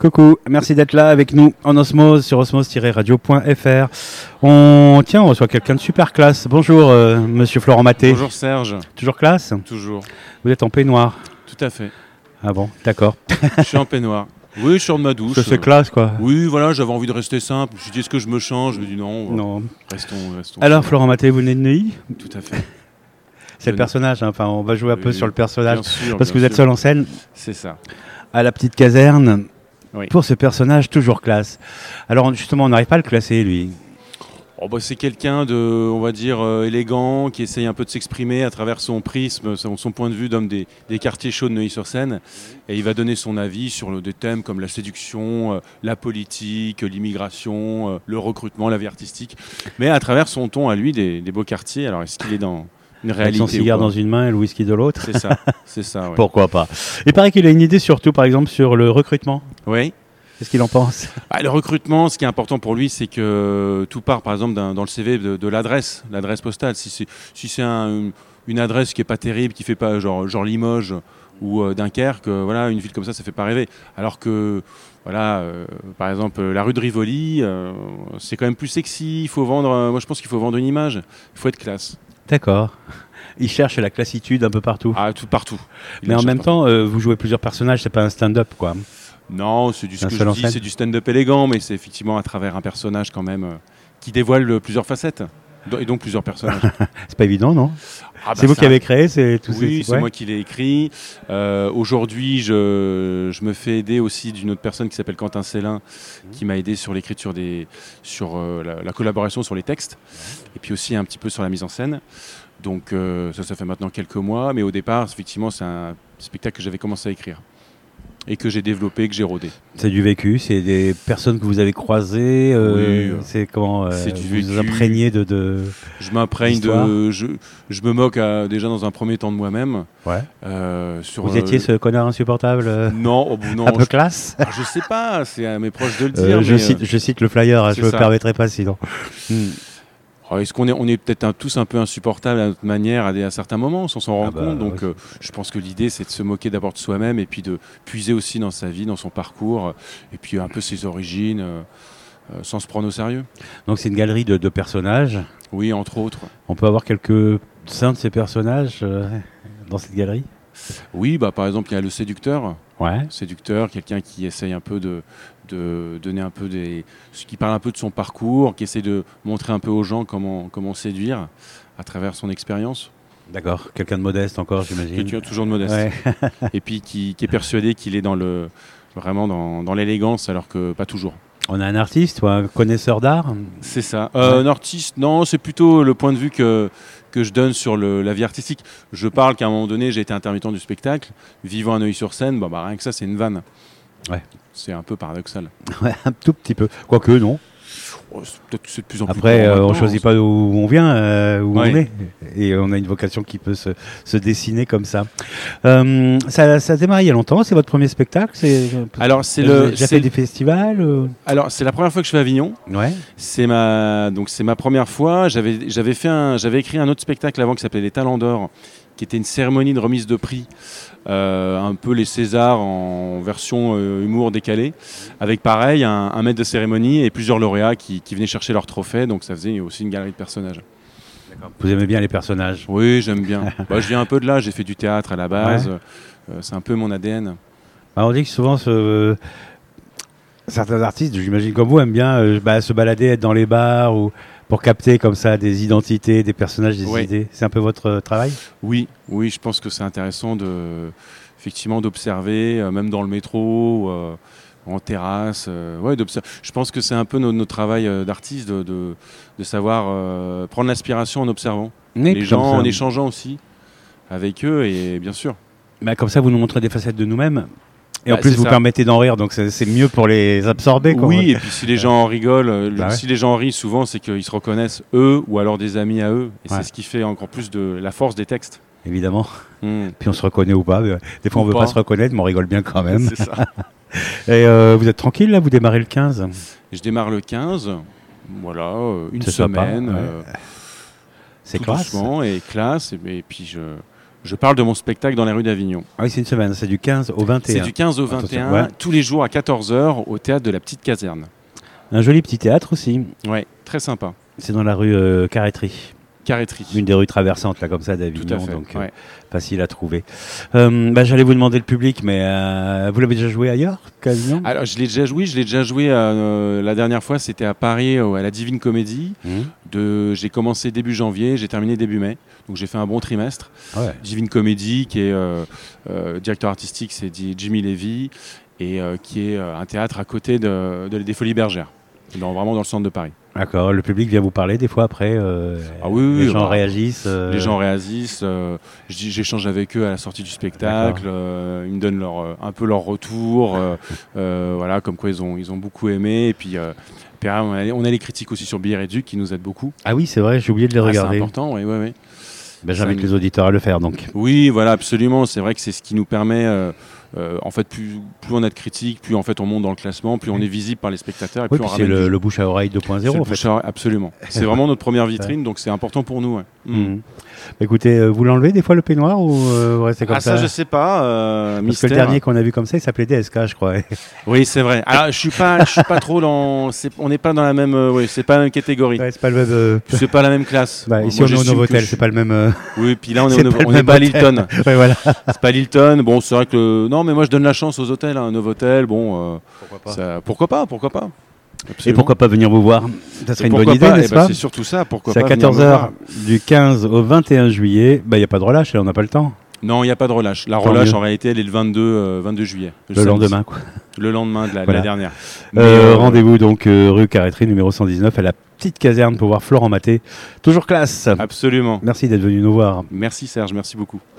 Coucou, merci d'être là avec nous en Osmose sur osmose-radio.fr. On reçoit quelqu'un de super classe. Bonjour, monsieur Florent Maté. Bonjour Serge. Toujours classe ? Toujours. Vous êtes en peignoir ? Tout à fait. Ah bon, d'accord. Je suis en peignoir. Oui, je sors de ma douche. Ça, c'est classe, quoi. Oui, voilà, j'avais envie de rester simple. Je me suis dit, est-ce que je me change? Je me dis non. Restons. Alors, Florent Maté, vous venez de Neuilly ? Tout à fait. C'est le personnage, hein. Enfin, on va jouer un peu sur le personnage. Bien sûr, parce que vous êtes seul en scène. C'est ça. À la petite caserne. Oui. Pour ce personnage toujours classe. Alors, justement, on n'arrive pas à le classer, lui. C'est quelqu'un de, on va dire, élégant, qui essaye un peu de s'exprimer à travers son prisme, son point de vue d'homme des quartiers chauds de Neuilly-sur-Seine. Et il va donner son avis sur des thèmes comme la séduction, la politique, l'immigration, le recrutement, la vie artistique. Mais à travers son ton à lui des beaux quartiers. Alors, est-ce qu'il est dans une réalité? Avec son cigare dans une main et le whisky de l'autre. C'est ça. Ouais. Pourquoi pas. Il paraît qu'il a une idée surtout, par exemple, sur le recrutement. Oui. Qu'est-ce qu'il en pense? Le recrutement, ce qui est important pour lui, c'est que tout part, par exemple, dans le CV de l'adresse postale. Si c'est une adresse qui est pas terrible, qui fait pas genre Limoges ou Dunkerque, voilà, une ville comme ça fait pas rêver. Alors que, voilà, par exemple, la rue de Rivoli, c'est quand même plus sexy. Il faut vendre. Moi, je pense qu'il faut vendre une image. Il faut être classe. D'accord. Il cherche la classitude un peu partout. Ah, tout partout. Mais en même temps, vous jouez plusieurs personnages. C'est pas un stand-up, quoi. Non, c'est du stand-up élégant, mais c'est effectivement à travers un personnage quand même qui dévoile plusieurs facettes et donc plusieurs personnages. C'est pas évident, non? C'est vous qui avez créé, c'est tout. Oui, c'est moi qui l'ai écrit. Aujourd'hui, je me fais aider aussi d'une autre personne qui s'appelle Quentin Célin, qui m'a aidé sur l'écriture sur la collaboration sur les textes, et puis aussi un petit peu sur la mise en scène. Donc ça fait maintenant quelques mois, mais au départ, effectivement, c'est un spectacle que j'avais commencé à écrire. Et que j'ai développé, que j'ai rodé. C'est du vécu, c'est des personnes que vous avez croisées. Oui, c'est comment c'est du vous vécu. Vous imprégnez de. Je m'imprègne de. Je me moque déjà dans un premier temps de moi-même. Ouais. Sur, vous étiez ce connard insupportable. Non, non. Un peu classe. Je sais pas, c'est à mes proches de le dire. Je cite le flyer, je me permettrai pas sinon. Est-ce qu'on est peut-être tous un peu insupportables à notre manière à certains moments, sans s'en rendre compte. Donc, je pense que l'idée, c'est de se moquer d'abord de soi-même et puis de puiser aussi dans sa vie, dans son parcours, et puis un peu ses origines, sans se prendre au sérieux. Donc, c'est une galerie de personnages. Oui, entre autres. On peut avoir quelques-uns de ces personnages dans cette galerie? Oui, par exemple, il y a le séducteur. Ouais. Séducteur, quelqu'un qui essaye un peu de donner un peu qui parle un peu de son parcours, qui essaie de montrer un peu aux gens comment séduire à travers son expérience. D'accord, quelqu'un de modeste encore, j'imagine. Quelqu'un toujours de modeste. Ouais. Et puis qui est persuadé qu'il est vraiment dans l'élégance, alors que pas toujours. On a un artiste ou un connaisseur d'art? C'est ça. Un artiste, non, c'est plutôt le point de vue que je donne sur la vie artistique. Je parle qu'à un moment donné, j'ai été intermittent du spectacle, vivant à Neuilly-sur-Seine, rien que ça, c'est une vanne. Ouais. C'est un peu paradoxal. Ouais, un tout petit peu. Quoique, non. Peut-être que c'est de plus en plus. Après, on ne choisit pas où on vient, où on est. Et on a une vocation qui peut se dessiner comme ça. Ça a démarré il y a longtemps, c'est votre premier spectacle? Alors, vous avez déjà fait des festivals? Alors, c'est la première fois que je fais Avignon. Ouais. C'est ma première fois. J'avais écrit un autre spectacle avant qui s'appelait Les Talents d'Or, qui était une cérémonie de remise de prix, un peu les Césars en version humour décalé, avec pareil un maître de cérémonie et plusieurs lauréats qui venaient chercher leur trophée, donc ça faisait aussi une galerie de personnages. D'accord. Vous aimez bien les personnages? Oui, j'aime bien. Je viens un peu de là, j'ai fait du théâtre à la base, c'est un peu mon ADN. On dit que souvent certains artistes, j'imagine comme vous, aiment bien se balader, être dans les bars ou pour capter comme ça des identités, des personnages, des idées. C'est un peu votre travail? Oui, je pense que c'est intéressant effectivement d'observer, même dans le métro, en terrasse. Je pense que c'est un peu notre travail d'artiste de savoir prendre l'inspiration en observant les gens, en échangeant aussi avec eux, et bien sûr. Comme ça, vous nous montrez des facettes de nous-mêmes. Et en plus, vous permettez d'en rire, donc c'est mieux pour les absorber. Oui, et puis si les gens en rigolent, si les gens en rient, souvent, c'est qu'ils se reconnaissent eux ou alors des amis à eux. Et c'est ce qui fait encore plus de la force des textes. Évidemment. Puis on se reconnaît ou pas. Des fois, on ne veut pas se reconnaître, mais on rigole bien quand même. C'est ça. Et vous êtes tranquille, là? Vous démarrez le 15? Je démarre le 15. Voilà, une semaine. C'est classe. Doucement et classe. Et puis Je parle de mon spectacle dans les rues d'Avignon. Ah oui, c'est une semaine, c'est du 15 au 21. C'est du 15 au 21, ouais. Tous les jours à 14h au théâtre de la Petite Caserne. Un joli petit théâtre aussi. Ouais, très sympa. C'est dans la rue Carrêterie. Carrêterie. Une des rues traversantes là comme ça d'Avignon, donc ouais. Facile à trouver. J'allais vous demander le public, mais vous l'avez déjà joué ailleurs qu'Avignon ? Alors je l'ai déjà joué la dernière fois, c'était à Paris à la Divine Comédie. J'ai commencé début janvier, j'ai terminé début mai, donc j'ai fait un bon trimestre. Ouais. Divine Comédie, qui est directeur artistique, c'est Jimmy Lévy, et qui est un théâtre à côté des Folies Bergères, vraiment dans le centre de Paris. D'accord, le public vient vous parler des fois après oui, les gens réagissent Les gens réagissent, j'échange avec eux à la sortie du spectacle, ils me donnent un peu leur retour, voilà, comme quoi ils ont beaucoup aimé, et puis on a les critiques aussi sur Billets Réduits qui nous aident beaucoup. Ah oui, c'est vrai, j'ai oublié de les regarder. C'est important, oui. J'invite les auditeurs à le faire donc. Oui, voilà, absolument, c'est vrai que c'est ce qui nous permet... en fait, plus on a de critiques, plus en fait on monte dans le classement, plus on est visible par les spectateurs. Et oui, plus c'est le bouche à oreille 2.0 en fait. Absolument. C'est vraiment notre première vitrine, donc c'est important pour nous. Ouais. Écoutez, vous l'enlevez des fois le peignoir ou vous restez comme ça ? Ça, je sais pas. Parce que le dernier qu'on a vu comme ça, il s'appelait DSK, je crois. Oui, c'est vrai. Alors, je suis pas trop dans. On n'est pas dans la même. C'est pas la même catégorie. Ouais, c'est pas le même. C'est pas la même classe. Ici, on est au Novotel, c'est pas le même. Oui, puis là, on n'est pas à l'Hilton. Ouais, voilà. C'est pas l'Hilton. Bon, c'est vrai que non, mais moi, je donne la chance aux hôtels. Un Novotel, bon. Pourquoi pas. Absolument. Et pourquoi pas venir vous voir ? Ça serait une bonne idée, n'est-ce pas ? C'est surtout ça. Pourquoi pas ? C'est à 14h du 15 au 21 juillet. Il n'y a pas de relâche, là, on n'a pas le temps. Non, il n'y a pas de relâche. La relâche, en réalité, elle est le 22 juillet. Le lendemain, quoi. Le lendemain de la dernière. Rendez-vous donc rue Carrêterie, numéro 119, à la Petite Caserne pour voir Florent Maté. Toujours classe. Absolument. Merci d'être venu nous voir. Merci Serge, merci beaucoup.